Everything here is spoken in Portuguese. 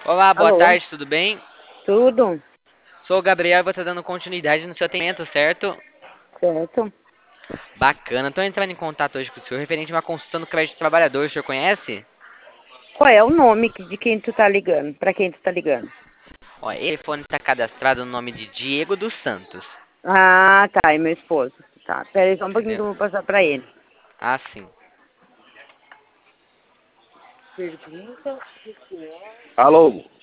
Olá, boa Alô? tarde, tudo bem? Tudo? Sou o Gabriel e vou estar dando continuidade no seu atendimento, certo? Certo. Bacana. Estou entrando em contato hoje com o senhor referente a uma consulta no crédito trabalhador. O senhor conhece? Qual é o nome de quem tu tá ligando? Pra quem tu tá ligando? Ó, esse telefone está cadastrado no nome de Diego dos Santos. Ah, tá. É meu esposo. Tá. Pera aí só um pouquinho que Entendeu? eu vou passar pra ele. Ah, sim. Pergunta. Alô?